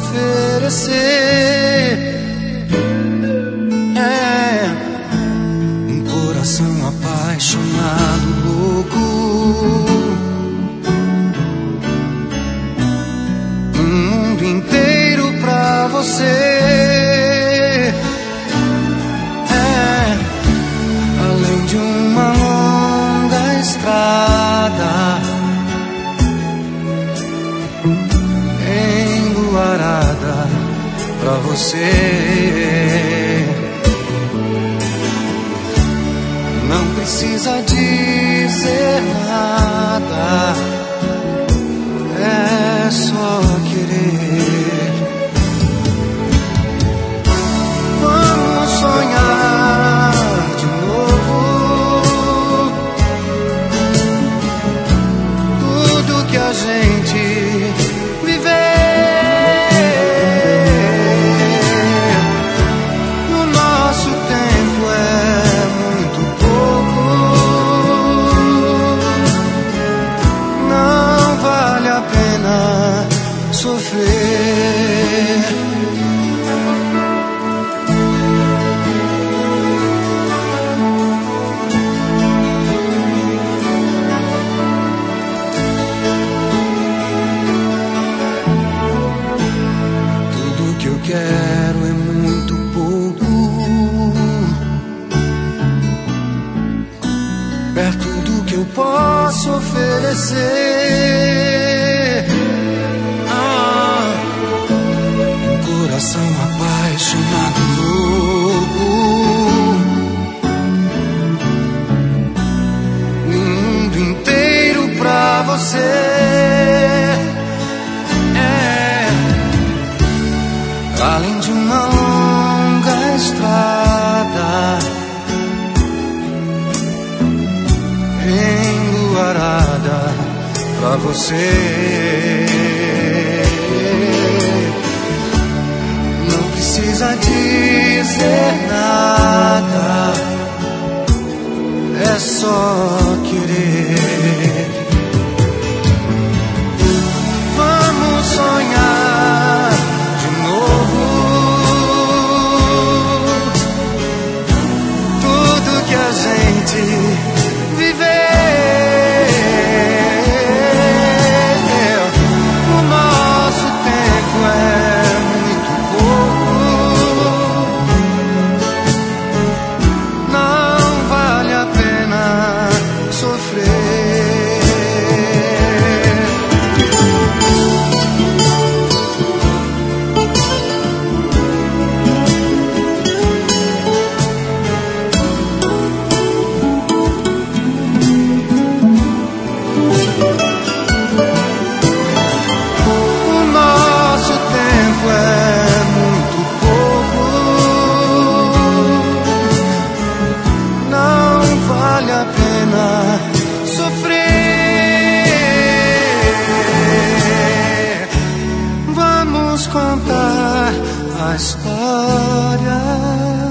oferecer. Um coração apaixonado, louco, um mundo inteiro pra você. Além de uma longa estrada enluarada pra você. Não precisa dizer nada, é só querer. Vamos sonhar de novo tudo que a gente viveu. No nosso tempo é muito pouco, não vale a pena sofrer. Tudo que eu quero é muito pouco, perto do que eu posso oferecer. Um coração apaixonado, louco, um mundo inteiro pra você. Além de uma longa estrada enluarada pra você. Não precisa dizer nada, é só querer. Vamos sonhar de novo tudo que a gente viveu. O nosso tempo é muito pouco, não vale a pena sofrer. O nosso tempo é muito pouco, não vale a pena sofrer. Vamos contar a história